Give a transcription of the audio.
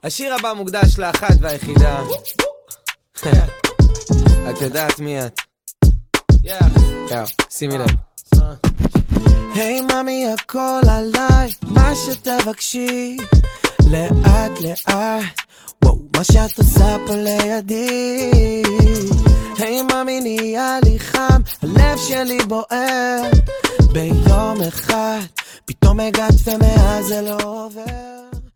השיר הבא מוקדש לאחת והיחידה. את יודעת מי את? שימי לב. היי ממי הכל עליי, מה שתבקשי לאט לאט, וואו מה שאת עושה פה לידי. היי ממי נהיה לי חם, הלב שלי בוער, ביום אחד פתאום הגעת ומאז זה לא עובר.